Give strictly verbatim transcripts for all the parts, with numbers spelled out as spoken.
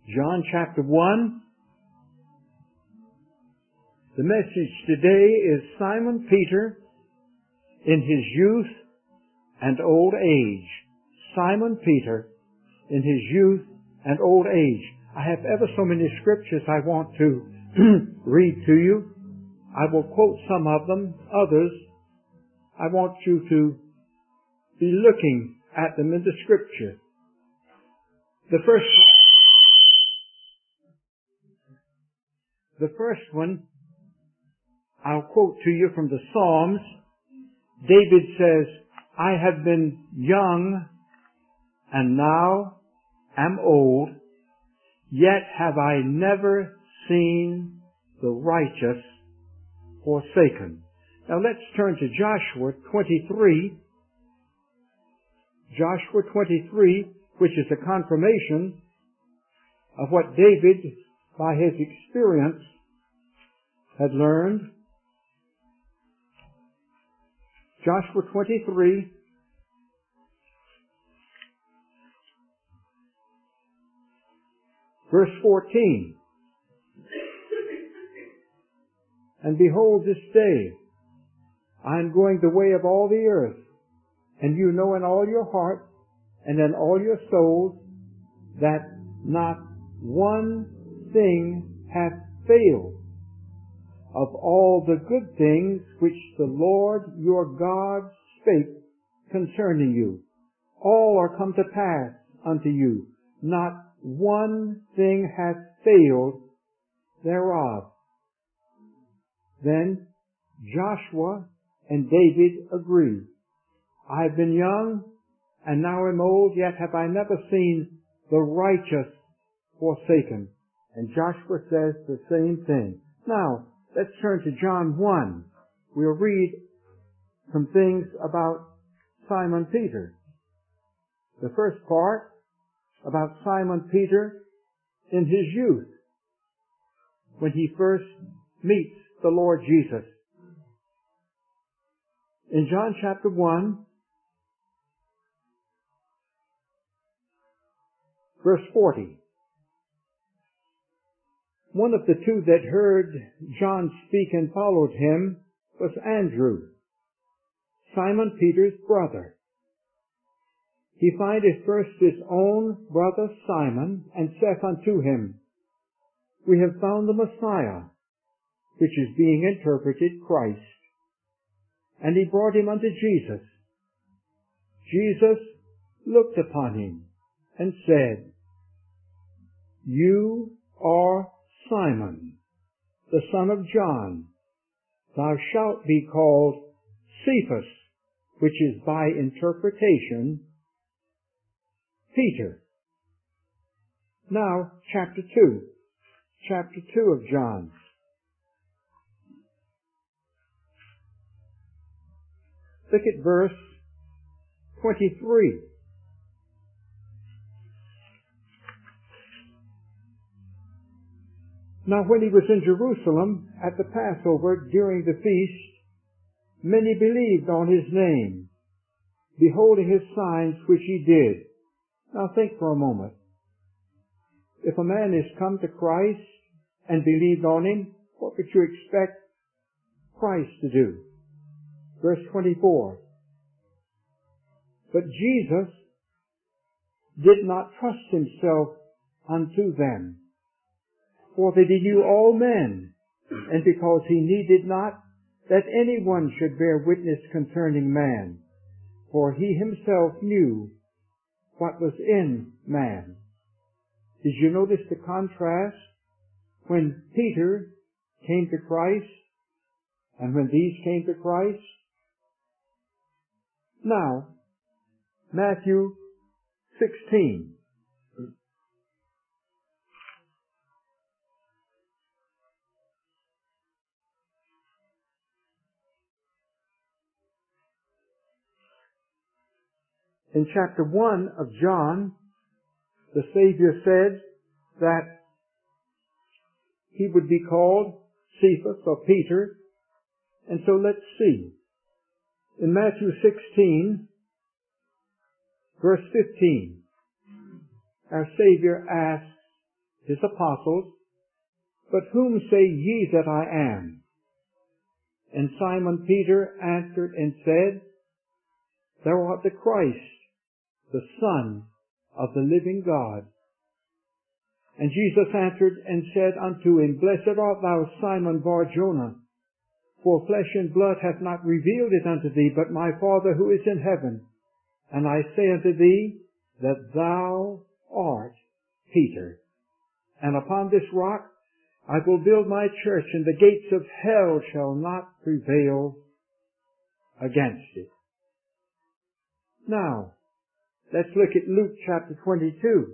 John chapter one. The message today is Simon Peter in his youth and old age. Simon Peter in his youth and old age. I have ever so many scriptures I want to read to you. I will quote some of them. Others, I want you to be looking at them in the scripture. The first The first one, I'll quote to you from the Psalms. David says, I have been young and now am old, yet have I never seen the righteous forsaken. Now let's turn to Joshua twenty-three. Joshua twenty-three, which is a confirmation of what David, by his experience, had learned. Joshua twenty-three, verse fourteen. And behold, this day I am going the way of all the earth, and you know in all your heart and in all your souls that not one thing hath failed of all the good things which the Lord your God spake concerning you. All are come to pass unto you. Not one thing hath failed thereof. Then Joshua and David agree. I have been young and now am old, yet have I never seen the righteous forsaken. And Joshua says the same thing. Now, let's turn to John one. We'll read some things about Simon Peter. The first part about Simon Peter in his youth, when he first meets the Lord Jesus. In John chapter one, verse forty. One of the two that heard John speak and followed him was Andrew, Simon Peter's brother. He findeth first his own brother Simon, and saith unto him, We have found the Messiah, which is being interpreted Christ. And he brought him unto Jesus. Jesus looked upon him and said, You are Simon, the son of John. Thou shalt be called Cephas, which is by interpretation Peter. Now, chapter two. Chapter two of John. Look at verse twenty-three. Now when he was in Jerusalem at the Passover during the feast, many believed on his name, beholding his signs which he did. Now think for a moment. If a man is come to Christ and believed on him, what would you expect Christ to do? Verse twenty-four. But Jesus did not trust himself unto them, for that he knew all men, and because he needed not that any one should bear witness concerning man, for he himself knew what was in man. Did you notice the contrast when Peter came to Christ and when these came to Christ? Now, Matthew sixteen. In chapter one of John, the Savior said that he would be called Cephas or Peter. And so let's see. In Matthew sixteen, verse fifteen, our Savior asks his apostles, but whom say ye that I am? And Simon Peter answered and said, Thou art the Christ, the Son of the living God. And Jesus answered and said unto him, Blessed art thou, Simon Bar-Jonah, for flesh and blood hath not revealed it unto thee, but my Father who is in heaven. And I say unto thee, that thou art Peter. And upon this rock I will build my church, and the gates of hell shall not prevail against it. Now, let's look at Luke chapter twenty-two.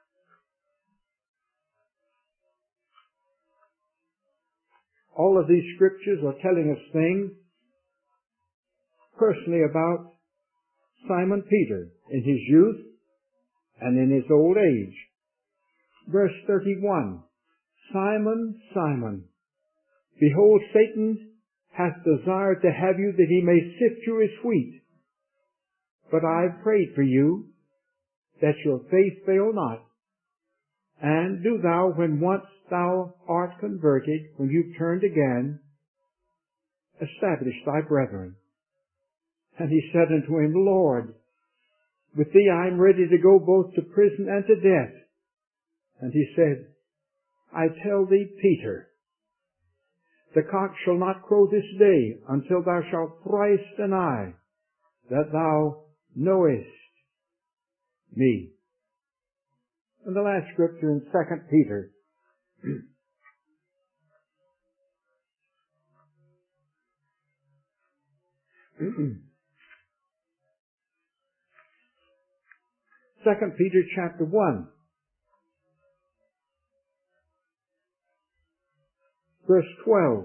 All of these scriptures are telling us things personally about Simon Peter in his youth and in his old age. Verse thirty-one, Simon, Simon, behold, Satan hath desired to have you that he may sift you as wheat. But I have prayed for you, that your faith fail not. And do thou, when once thou art converted, when you've turned again, establish thy brethren. And he said unto him, Lord, with thee I am ready to go both to prison and to death. And he said, I tell thee, Peter, the cock shall not crow this day until thou shalt thrice deny that thou knowest me. And the last scripture in Second Peter. Second Peter chapter one. Verse twelve.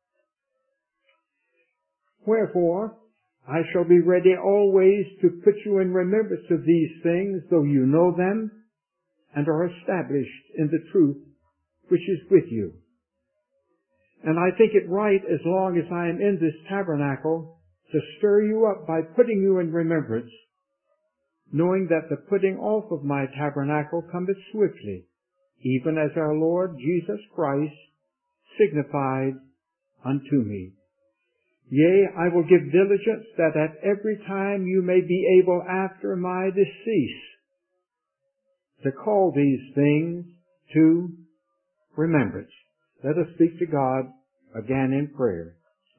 Wherefore, I shall be ready always to put you in remembrance of these things, though you know them, and are established in the truth which is with you. And I think it right, as long as I am in this tabernacle, to stir you up by putting you in remembrance, knowing that the putting off of my tabernacle cometh swiftly, even as our Lord Jesus Christ signified unto me. Yea, I will give diligence that at every time you may be able after my decease to call these things to remembrance. Let us speak to God again in prayer.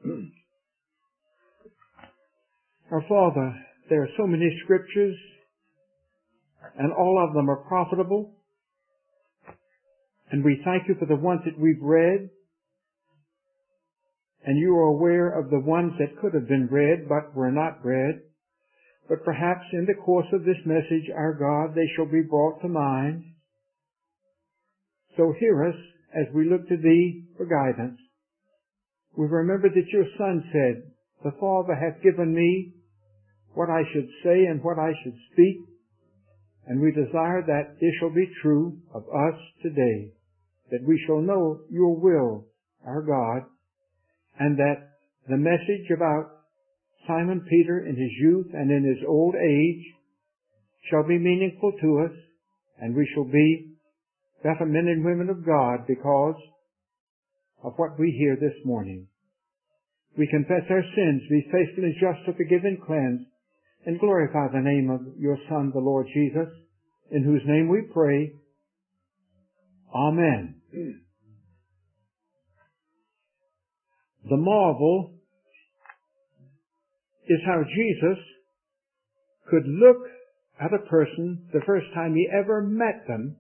Our Father, there are so many scriptures, and all of them are profitable, and we thank you for the ones that we've read, and you are aware of the ones that could have been read but were not read. But perhaps in the course of this message, our God, they shall be brought to mind. So hear us as we look to thee for guidance. We remember that your Son said, the Father hath given me what I should say and what I should speak, and we desire that this shall be true of us today, that we shall know your will, our God, and that the message about Simon Peter in his youth and in his old age shall be meaningful to us, and we shall be better men and women of God because of what we hear this morning. We confess our sins, be faithful and just to forgive and cleanse, and glorify the name of your Son, the Lord Jesus, in whose name we pray. Amen. The marvel is how Jesus could look at a person the first time he ever met them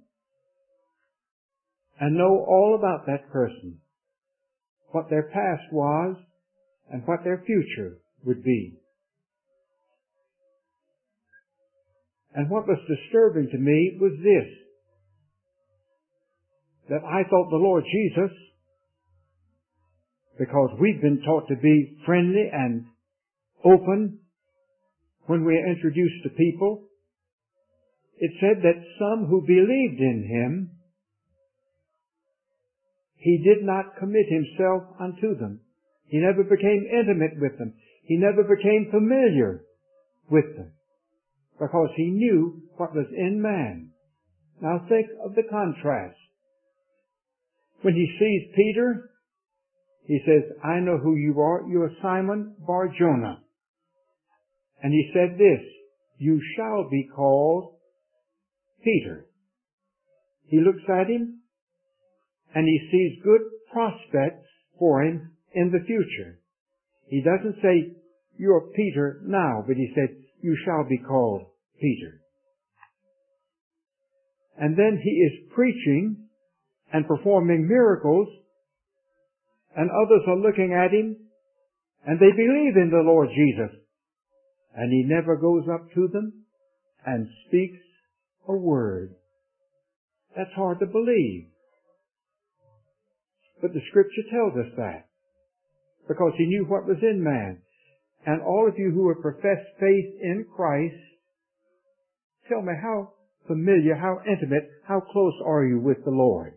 and know all about that person, what their past was and what their future would be. And what was disturbing to me was this, that I thought the Lord Jesus, because we've been taught to be friendly and open when we are introduced to people, it said that some who believed in him, he did not commit himself unto them. He never became intimate with them. He never became familiar with them, because he knew what was in man. Now think of the contrast. When he sees Peter, he says, I know who you are. You are Simon Bar-Jonah. And he said this, you shall be called Peter. He looks at him and he sees good prospects for him in the future. He doesn't say, you're Peter now, but he said, you shall be called Peter. And then he is preaching and performing miracles, and others are looking at him, and they believe in the Lord Jesus. And he never goes up to them and speaks a word. That's hard to believe. But the Scripture tells us that, because he knew what was in man. And all of you who have professed faith in Christ, tell me how familiar, how intimate, how close are you with the Lord?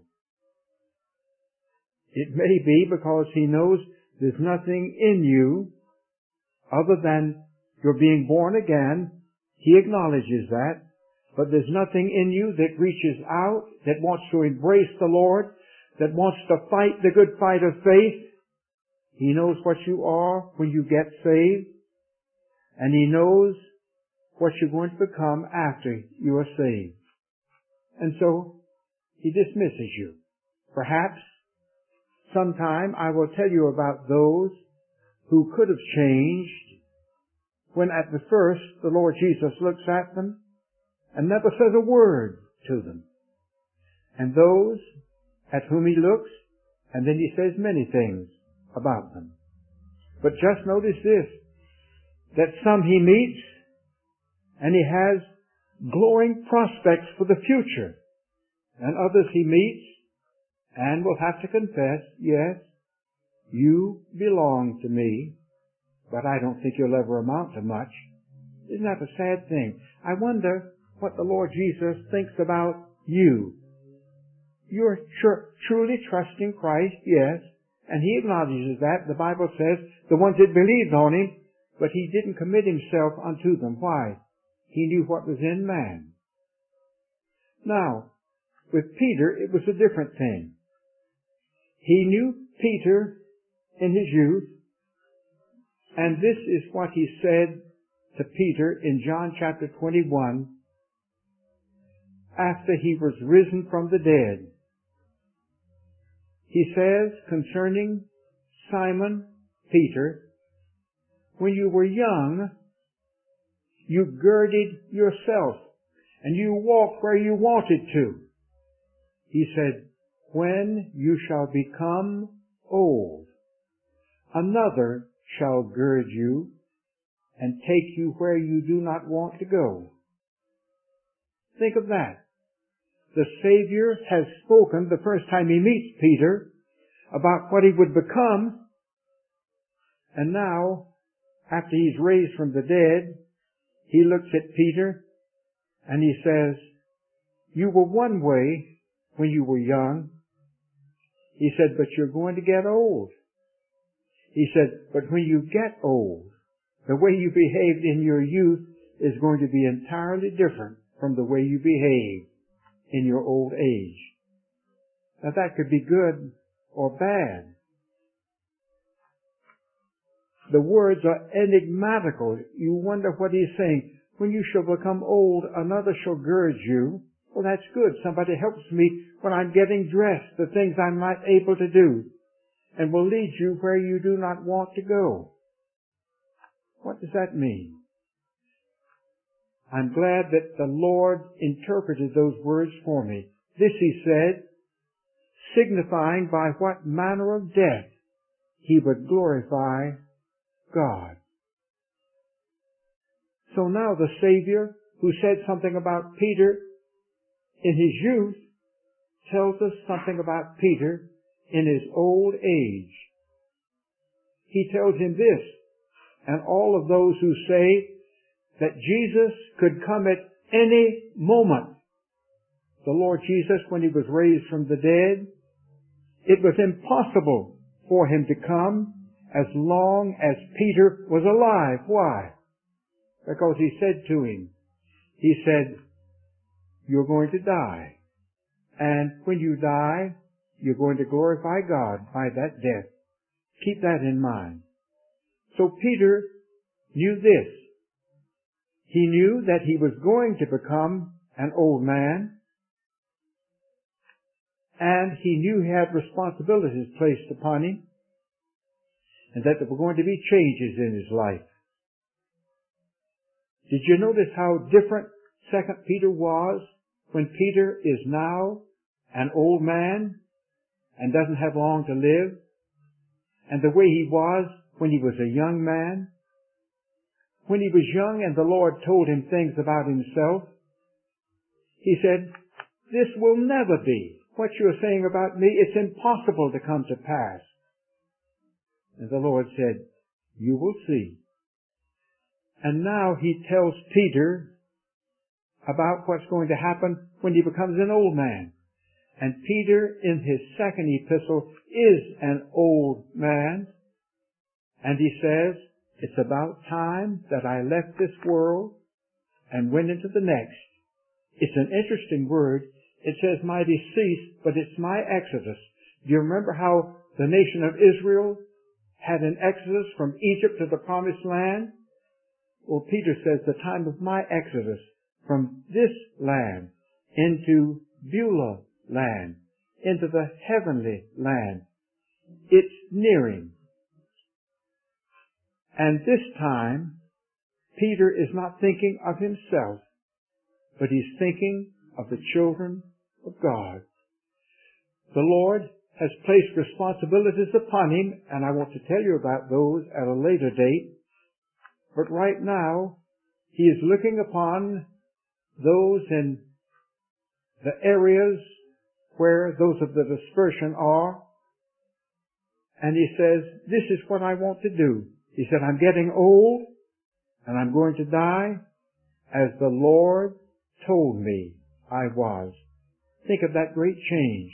It may be because he knows there's nothing in you other than you're being born again. He acknowledges that. But there's nothing in you that reaches out, that wants to embrace the Lord, that wants to fight the good fight of faith. He knows what you are when you get saved, and he knows what you're going to become after you are saved. And so, he dismisses you. Perhaps sometime I will tell you about those who could have changed when at the first the Lord Jesus looks at them and never says a word to them. And those at whom he looks, and then he says many things about them. But just notice this, that some he meets, and he has glowing prospects for the future. And others he meets, and will have to confess, yes, you belong to me, but I don't think you'll ever amount to much. Isn't that a sad thing? I wonder what the Lord Jesus thinks about you. You're tr- truly trusting Christ, yes, and he acknowledges that. The Bible says the ones that believed on him, but he didn't commit himself unto them. Why? He knew what was in man. Now, with Peter, it was a different thing. He knew Peter in his youth, and this is what he said to Peter in John chapter twenty-one, after he was risen from the dead. He says concerning Simon Peter, when you were young, you girded yourself and you walked where you wanted to. He said, when you shall become old, another shall gird you and take you where you do not want to go. Think of that. The Savior has spoken the first time he meets Peter about what he would become, and now, after he's raised from the dead, he looks at Peter and he says, you were one way when you were young. He said, but you're going to get old. He said, but when you get old, the way you behaved in your youth is going to be entirely different from the way you behave in your old age. Now that could be good or bad. The words are enigmatical. You wonder what he's saying. When you shall become old, another shall gird you. Well, that's good. Somebody helps me when I'm getting dressed, the things I'm not able to do, and will lead you where you do not want to go. What does that mean? I'm glad that the Lord interpreted those words for me. This, he said, signifying by what manner of death he would glorify God. So now the Savior, who said something about Peter in his youth, tells us something about Peter in his old age. He tells him this, and all of those who say that Jesus could come at any moment. The Lord Jesus, when he was raised from the dead, it was impossible for him to come as long as Peter was alive. Why? Because he said to him, he said, you're going to die. And when you die, you're going to glorify God by that death. Keep that in mind. So Peter knew this. He knew that he was going to become an old man, and he knew he had responsibilities placed upon him, and that there were going to be changes in his life. Did you notice how different Second Peter was when Peter is now an old man and doesn't have long to live, and the way he was when he was a young man? When he was young and the Lord told him things about himself, he said, "This will never be. What you're saying about me, it's impossible to come to pass." And the Lord said, "You will see." And now he tells Peter about what's going to happen when he becomes an old man. And Peter, in his second epistle, is an old man. And he says, "It's about time that I left this world and went into the next." It's an interesting word. It says my decease, but it's my exodus. Do you remember how the nation of Israel had an exodus from Egypt to the promised land? Well, Peter says the time of my exodus from this land into Beulah land, into the heavenly land, it's nearing. And this time, Peter is not thinking of himself, but he's thinking of the children of God. The Lord has placed responsibilities upon him, and I want to tell you about those at a later date. But right now, he is looking upon those in the areas where those of the dispersion are, and he says, "This is what I want to do." He said, "I'm getting old, and I'm going to die as the Lord told me I was." Think of that great change.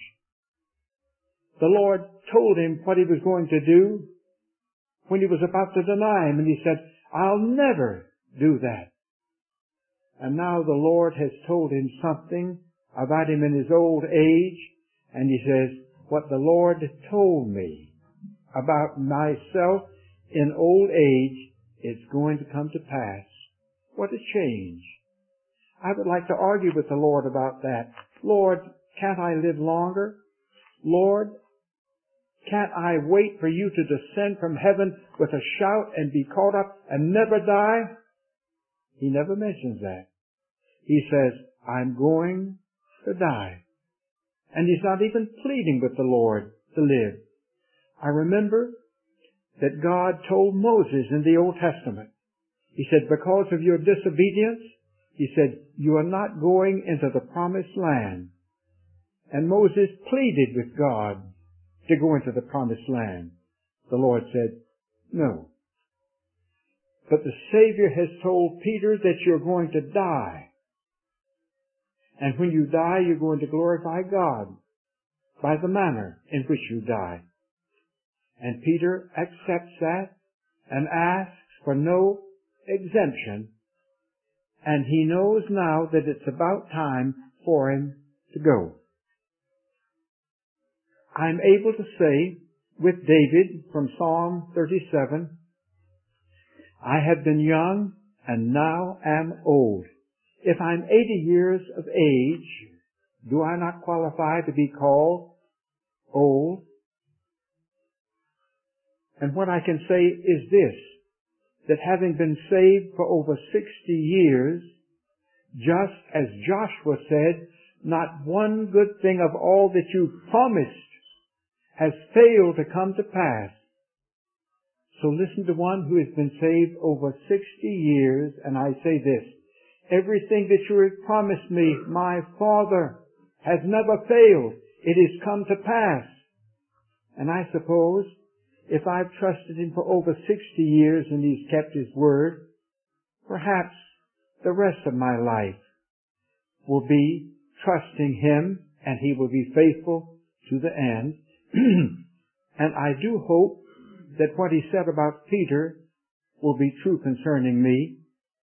The Lord told him what he was going to do when he was about to deny him, and he said, "I'll never do that." And now the Lord has told him something about him in his old age, and he says, "What the Lord told me about myself in old age, it's going to come to pass." What a change. I would like to argue with the Lord about that. "Lord, can't I live longer? Lord, can't I wait for you to descend from heaven with a shout and be caught up and never die?" He never mentions that. He says, "I'm going to die." And he's not even pleading with the Lord to live. I remember that God told Moses in the Old Testament, he said, "Because of your disobedience," he said, "you are not going into the promised land." And Moses pleaded with God to go into the promised land. The Lord said, "No." But the Savior has told Peter that you're going to die. And when you die, you're going to glorify God by the manner in which you die. And Peter accepts that and asks for no exemption. And he knows now that it's about time for him to go. I'm able to say with David from Psalm thirty-seven, "I have been young and now am old. If I'm eighty years of age, do I not qualify to be called old?" And what I can say is this, that having been saved for over sixty years, just as Joshua said, not one good thing of all that you promised has failed to come to pass. So listen to one who has been saved over sixty years, and I say this, everything that you have promised me, my Father, has never failed. It has come to pass. And I suppose if I've trusted Him for over sixty years and He's kept His word, perhaps the rest of my life will be trusting Him and He will be faithful to the end. And I do hope that what He said about Peter will be true concerning me.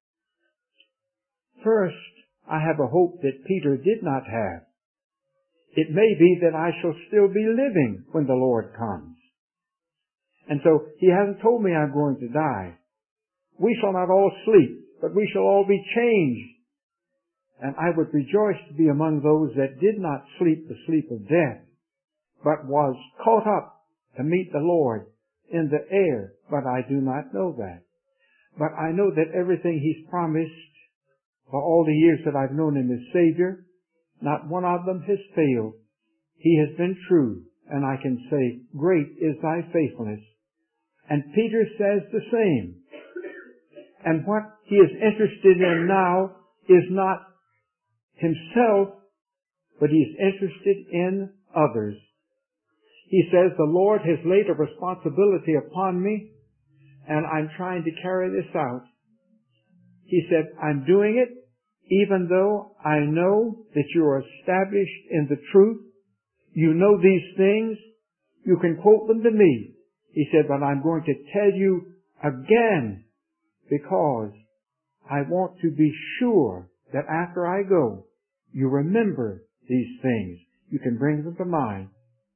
First, I have a hope that Peter did not have. It may be that I shall still be living when the Lord comes. And so He hasn't told me I'm going to die. We shall not all sleep, but we shall all be changed. And I would rejoice to be among those that did not sleep the sleep of death, but was caught up to meet the Lord in the air. But I do not know that. But I know that everything He's promised for all the years that I've known Him as Savior, not one of them has failed. He has been true, and I can say, great is thy faithfulness. And Peter says the same. And what he is interested in now is not himself, but he is interested in others. He says, the Lord has laid a responsibility upon me, and I'm trying to carry this out. He said, I'm doing it even though I know that you are established in the truth. You know these things. You can quote them to me. He said, but I'm going to tell you again because I want to be sure that after I go, you remember these things. You can bring them to mind.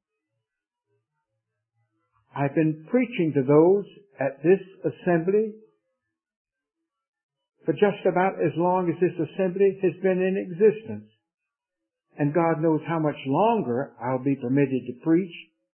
I've been preaching to those at this assembly for just about as long as this assembly has been in existence. And God knows how much longer I'll be permitted to preach.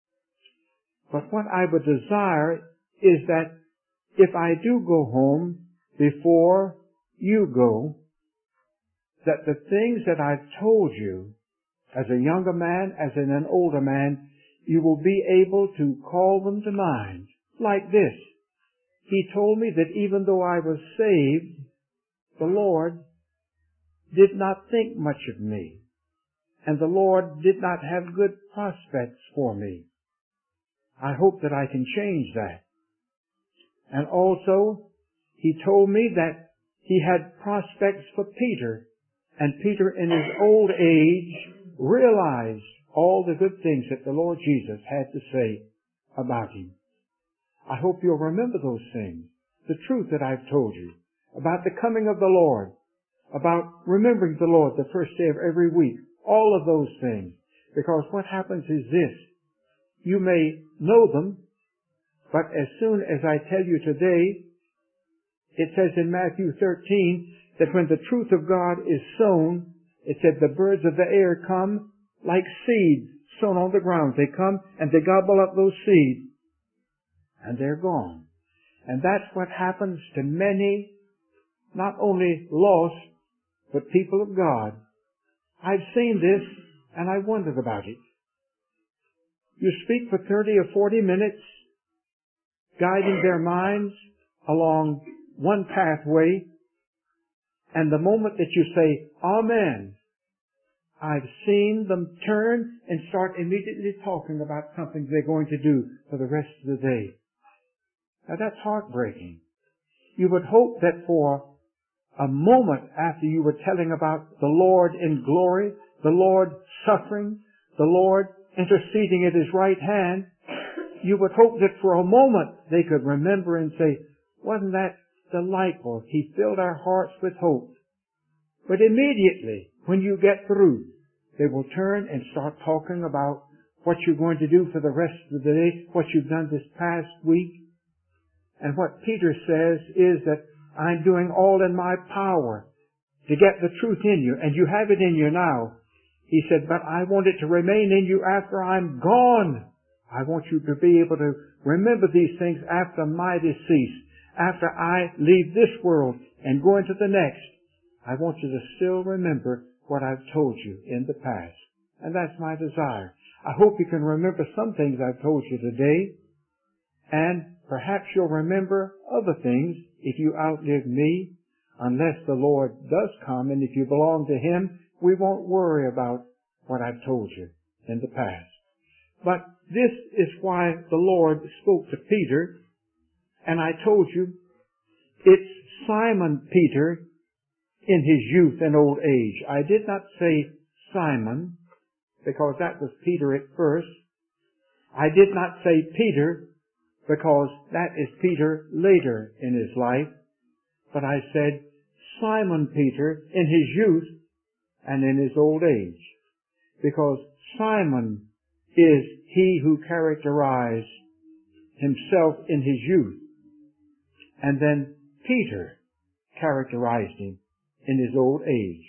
But what I would desire is that if I do go home before you go, that the things that I've told you as a younger man, as in an older man, you will be able to call them to mind. Like this. He told me that even though I was saved, the Lord did not think much of me. And the Lord did not have good prospects for me. I hope that I can change that. And also, He told me that He had prospects for Peter. And Peter in his old age realized all the good things that the Lord Jesus had to say about him. I hope you'll remember those things. The truth that I've told you about the coming of the Lord, about remembering the Lord the first day of every week, all of those things. Because what happens is this. You may know them, but as soon as I tell you today, it says in Matthew thirteen that when the truth of God is sown, it said the birds of the air come like seeds sown on the ground. They come and they gobble up those seeds, and they're gone. And that's what happens to many, not only lost, but people of God. I've seen this, and I wondered about it. You speak for thirty or forty minutes, guiding their minds along one pathway, and the moment that you say, Amen, I've seen them turn and start immediately talking about something they're going to do for the rest of the day. Now that's heartbreaking. You would hope that for a moment after you were telling about the Lord in glory, the Lord suffering, the Lord interceding at His right hand, you would hope that for a moment they could remember and say, wasn't that delightful? He filled our hearts with hope. But immediately, when you get through, they will turn and start talking about what you're going to do for the rest of the day, what you've done this past week. And what Peter says is that I'm doing all in my power to get the truth in you, and you have it in you now. He said, but I want it to remain in you after I'm gone. I want you to be able to remember these things after my decease, after I leave this world and go into the next. I want you to still remember what I've told you in the past. And that's my desire. I hope you can remember some things I've told you today, and perhaps you'll remember other things if you outlive me, unless the Lord does come, and if you belong to Him, we won't worry about what I've told you in the past. But this is why the Lord spoke to Peter, and I told you it's Simon Peter in his youth and old age. I did not say Simon, because that was Peter at first. I did not say Peter, because that is Peter later in his life. But I said Simon Peter in his youth and in his old age. Because Simon is he who characterized himself in his youth. And then Peter characterized him in his old age.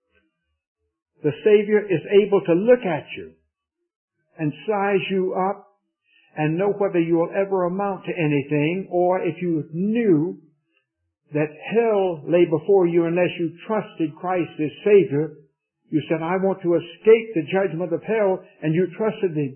The Savior is able to look at you and size you up and know whether you will ever amount to anything, or if you knew that hell lay before you unless you trusted Christ as Savior, you said, I want to escape the judgment of hell, and you trusted Him.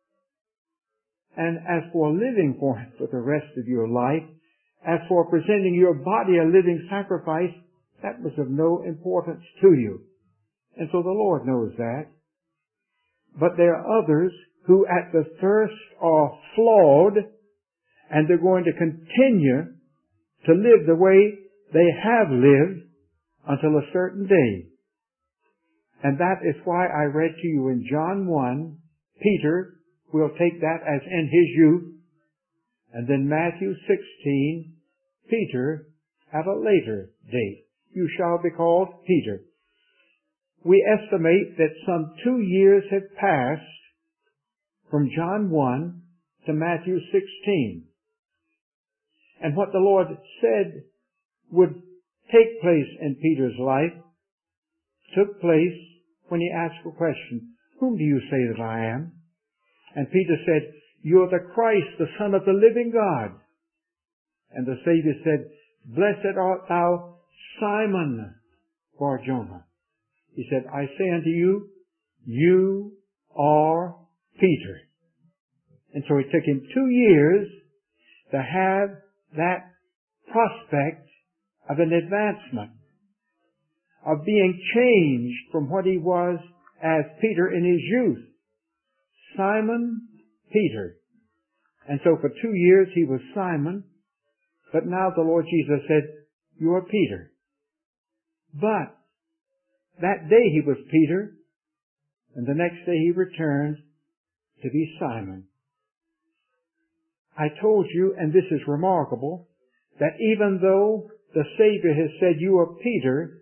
And as for living for Him for the rest of your life, as for presenting your body a living sacrifice, that was of no importance to you. And so the Lord knows that. But there are others who at the first are flawed, and they're going to continue to live the way they have lived until a certain day. And that is why I read to you in John one, Peter will take that as in his youth, and then Matthew sixteen, Peter at a later date. You shall be called Peter. We estimate that some two years have passed from John one to Matthew sixteen. And what the Lord said would take place in Peter's life took place when he asked a question, whom do you say that I am? And Peter said, you're the Christ, the Son of the living God. And the Savior said, blessed art thou, Simon Bar-Jonah. He said, I say unto you, you are Peter. And so it took him two years to have that prospect of an advancement, of being changed from what he was as Peter in his youth. Simon Peter. And so for two years he was Simon, but now the Lord Jesus said, you are Peter. But that day he was Peter, and the next day he returned to be Simon. I told you, and this is remarkable, that even though the Savior has said, you are Peter,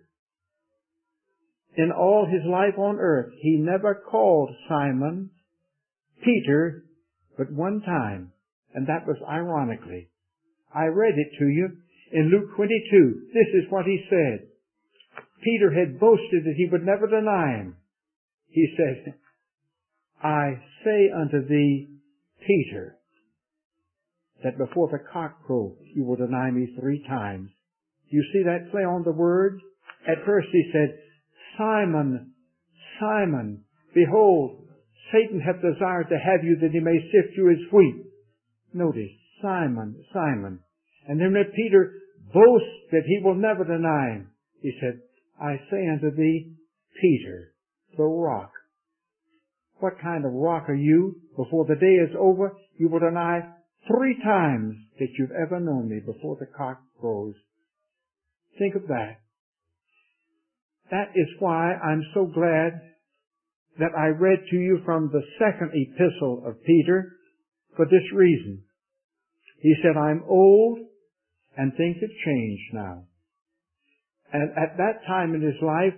in all his life on earth, he never called Simon Peter but one time, and that was ironically. I read it to you in Luke twenty-two. This is what he said. Peter had boasted that he would never deny him. He said, I say unto thee, Peter, that before the cock crow you will deny me three times. You see that play on the words? At first he said, Simon, Simon, behold, Satan hath desired to have you that he may sift you as wheat. Notice, Simon, Simon. And then when Peter boasts that he will never deny him, he said, I say unto thee, Peter, the rock. What kind of rock are you? Before the day is over, you will deny three times that you've ever known me before the cock crows. Think of that. That is why I'm so glad that I read to you from the second epistle of Peter for this reason. He said, I'm old and things have changed now. And at that time in his life,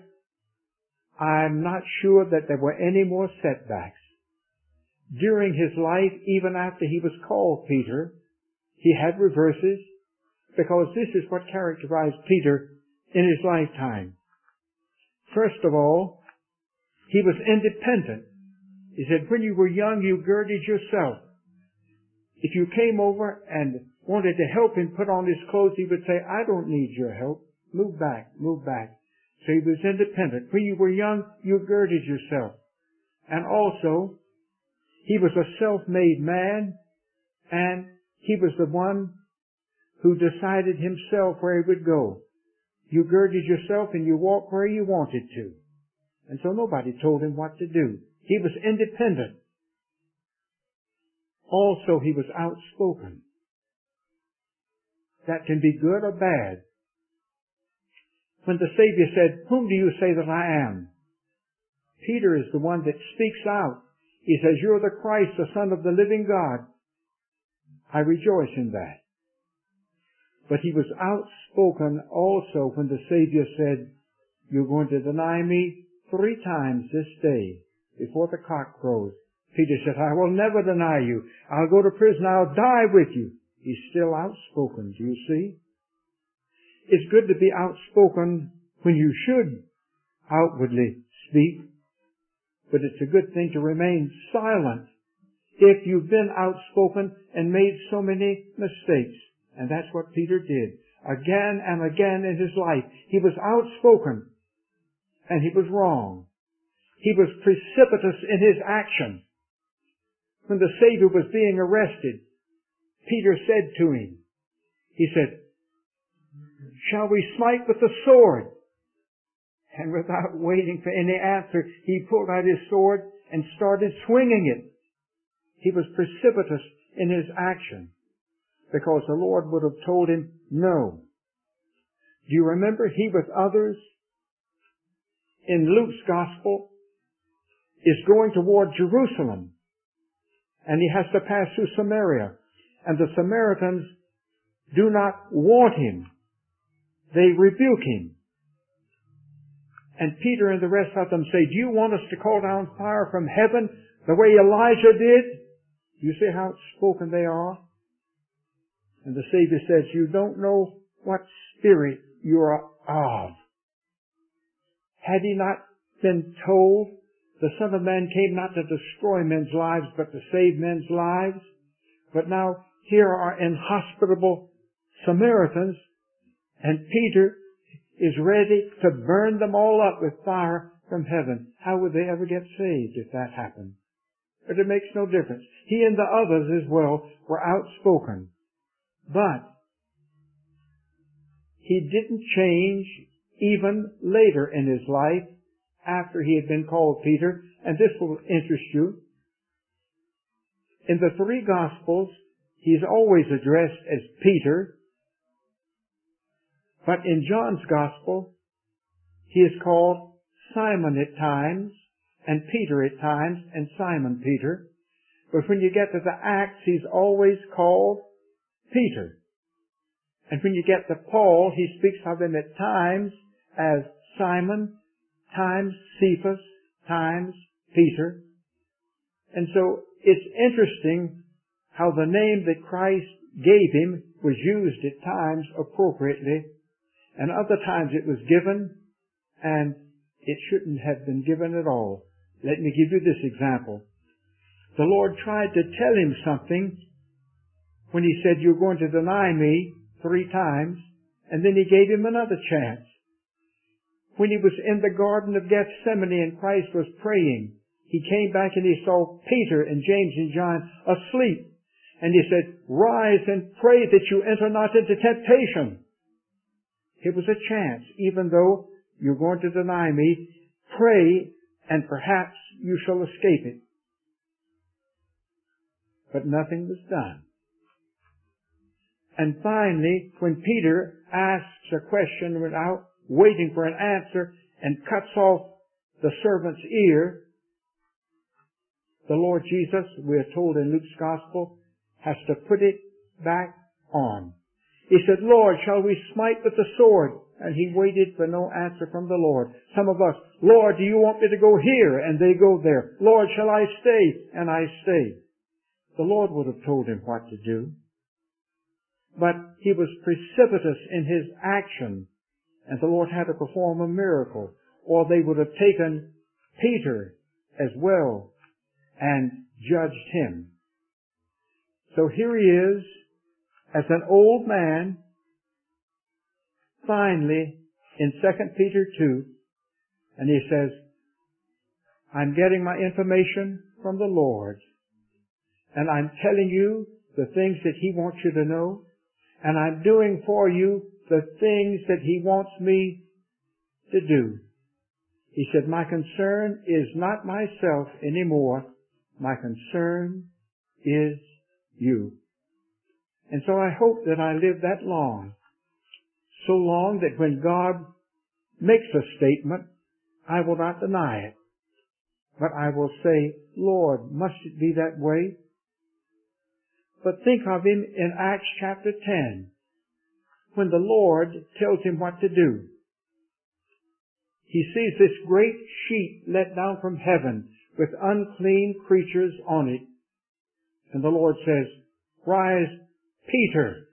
I'm not sure that there were any more setbacks. During his life, even after he was called Peter, he had reverses, because this is what characterized Peter in his lifetime. First of all, he was independent. He said, when you were young, you girded yourself. If you came over and wanted to help him put on his clothes, he would say, I don't need your help. Move back, move back. So he was independent. When you were young, you girded yourself. And also, he was a self-made man, and he was the one who decided himself where he would go. You girded yourself and you walked where you wanted to. And so nobody told him what to do. He was independent. Also, he was outspoken. That can be good or bad. When the Savior said, whom do you say that I am? Peter is the one that speaks out. He says, you're the Christ, the Son of the living God. I rejoice in that. But he was outspoken also when the Savior said, you're going to deny me three times this day before the cock crows. Peter said, I will never deny you. I'll go to prison. I'll die with you. He's still outspoken, do you see? It's good to be outspoken when you should outwardly speak, but it's a good thing to remain silent if you've been outspoken and made so many mistakes. And that's what Peter did. Again and again in his life, he was outspoken, and he was wrong. He was precipitous in his action. When the Savior was being arrested, Peter said to him, he said, shall we smite with the sword? And without waiting for any answer, he pulled out his sword and started swinging it. He was precipitous in his action because the Lord would have told him no. Do you remember he with others in Luke's Gospel is going toward Jerusalem, and he has to pass through Samaria, and the Samaritans do not want him. They rebuke him. And Peter and the rest of them say, do you want us to call down fire from heaven the way Elijah did? You see how outspoken they are? And the Savior says, you don't know what spirit you are of. Had he not been told the Son of Man came not to destroy men's lives, but to save men's lives? But now here are inhospitable Samaritans, and Peter is ready to burn them all up with fire from heaven. How would they ever get saved if that happened? But it makes no difference. He and the others as well were outspoken. But he didn't change even later in his life after he had been called Peter, and this will interest you. In the three Gospels, he's always addressed as Peter, but in John's Gospel, he is called Simon at times, and Peter at times, and Simon Peter. But when you get to the Acts, he's always called Peter. And when you get to Paul, he speaks of him at times as Simon, times Cephas, times Peter. And so it's interesting how the name that Christ gave him was used at times appropriately, and other times it was given, and it shouldn't have been given at all. Let me give you this example. The Lord tried to tell him something when he said, you're going to deny me three times, and then he gave him another chance. When he was in the Garden of Gethsemane and Christ was praying, he came back and he saw Peter and James and John asleep. And he said, rise and pray that you enter not into temptation. It was a chance. Even though you're going to deny me, pray and perhaps you shall escape it. But nothing was done. And finally, when Peter asks a question without waiting for an answer and cuts off the servant's ear, the Lord Jesus, we are told in Luke's Gospel, has to put it back on. He said, Lord, shall we smite with the sword? And he waited for no answer from the Lord. Some of us, Lord, do you want me to go here? And they go there. Lord, shall I stay? And I stay. The Lord would have told him what to do. But he was precipitous in his action, and the Lord had to perform a miracle, or they would have taken Peter as well and judged him. So here he is, as an old man, finally, in Second Peter two, and he says, I'm getting my information from the Lord, and I'm telling you the things that he wants you to know, and I'm doing for you the things that he wants me to do. He said, my concern is not myself anymore. My concern is you. And so I hope that I live that long. So long that when God makes a statement, I will not deny it. But I will say, Lord, must it be that way? But think of him in Acts chapter ten, when the Lord tells him what to do. He sees this great sheet let down from heaven with unclean creatures on it. And the Lord says, rise, Peter,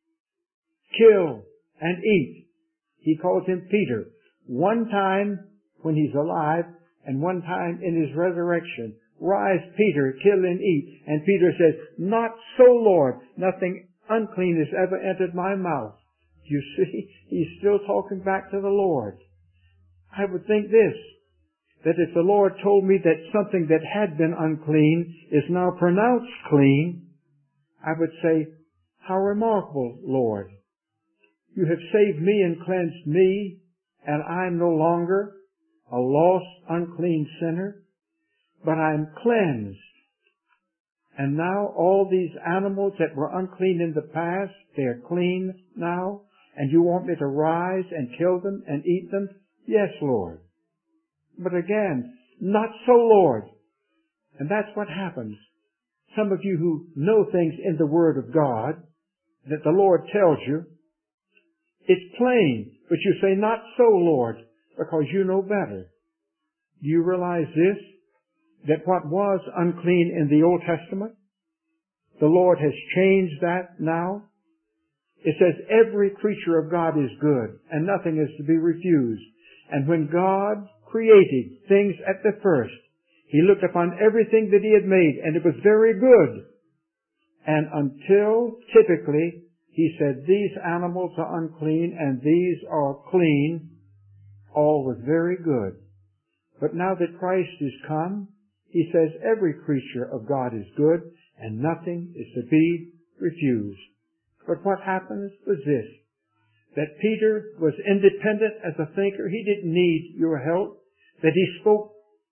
kill and eat. He calls him Peter. One time when he's alive and one time in his resurrection. Rise, Peter, kill and eat. And Peter says, not so, Lord. Nothing unclean has ever entered my mouth. You see, he's still talking back to the Lord. I would think this, that if the Lord told me that something that had been unclean is now pronounced clean, I would say, how remarkable, Lord. You have saved me and cleansed me, and I'm no longer a lost, unclean sinner, but I'm cleansed. And now all these animals that were unclean in the past, they're clean now, and you want me to rise and kill them and eat them? Yes, Lord. But again, not so, Lord. And that's what happens. Some of you who know things in the Word of God that the Lord tells you, it's plain, but you say, not so, Lord, because you know better. Do you realize this? That what was unclean in the Old Testament, the Lord has changed that now. It says every creature of God is good, and nothing is to be refused. And when God created things at the first, He looked upon everything that He had made, and it was very good. And until, typically, He said, these animals are unclean, and these are clean, all was very good. But now that Christ is come, He says every creature of God is good, and nothing is to be refused. But what happens was this, that Peter was independent as a thinker. He didn't need your help. That he spoke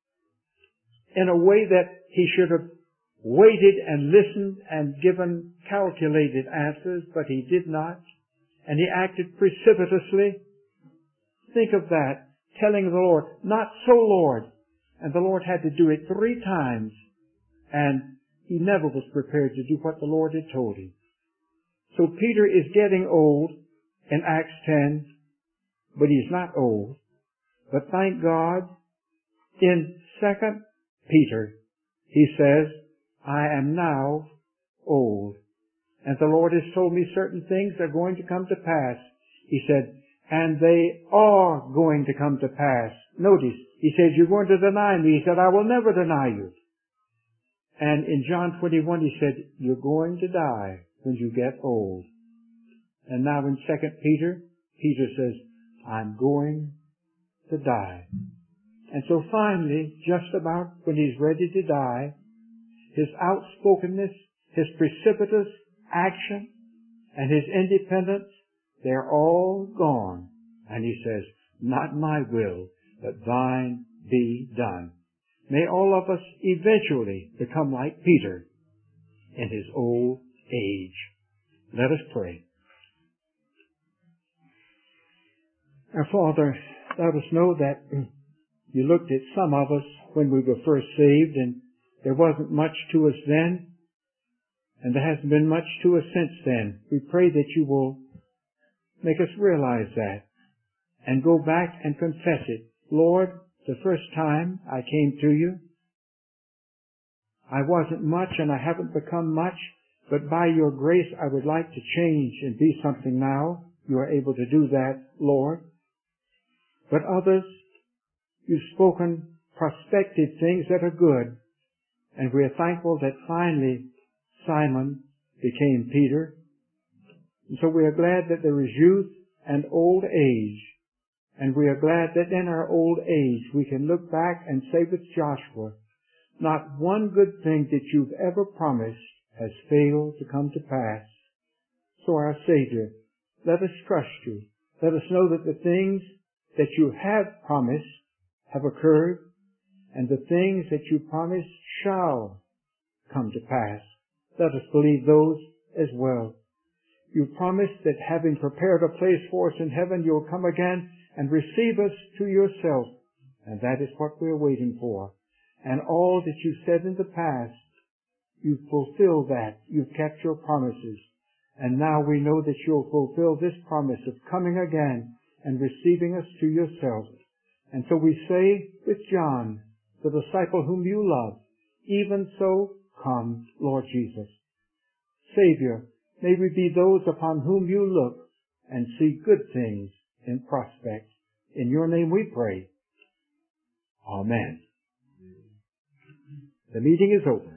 in a way that he should have waited and listened and given calculated answers, but he did not. And he acted precipitously. Think of that, telling the Lord, not so, Lord. And the Lord had to do it three times. And he never was prepared to do what the Lord had told him. So Peter is getting old in Acts ten, but he's not old. But thank God, in Second Peter, he says, I am now old. And the Lord has told me certain things are going to come to pass. He said, and they are going to come to pass. Notice, he says, you're going to deny me. He said, I will never deny you. And in John twenty-one, he said, you're going to die when you get old. And now in Second Peter, Peter says, I'm going to die. And so finally, just about when he's ready to die, his outspokenness, his precipitous action, and his independence, they're all gone. And he says, not my will, but thine be done. May all of us eventually become like Peter in his old age. Let us pray. Our Father, let us know that you looked at some of us when we were first saved, and there wasn't much to us then, and there hasn't been much to us since then. We pray that you will make us realize that and go back and confess it. Lord, the first time I came to you, I wasn't much and I haven't become much, but by your grace I would like to change and be something now. You are able to do that, Lord. But others, you've spoken prospective things that are good, and we are thankful that finally Simon became Peter. And so we are glad that there is youth and old age, and we are glad that in our old age we can look back and say with Joshua, not one good thing that you've ever promised has failed to come to pass. So our Savior, let us trust you. Let us know that the things that you have promised have occurred, and the things that you promised shall come to pass. Let us believe those as well. You promised that having prepared a place for us in heaven, you'll come again and receive us to yourself. And that is what we're waiting for. And all that you said in the past, you've fulfilled that. You've kept your promises. And now we know that you'll fulfill this promise of coming again and receiving us to yourself. And so we say with John, the disciple whom you love. Even so, come, Lord Jesus. Savior, may we be those upon whom you look and see good things in prospect. In your name we pray. Amen. The meeting is over.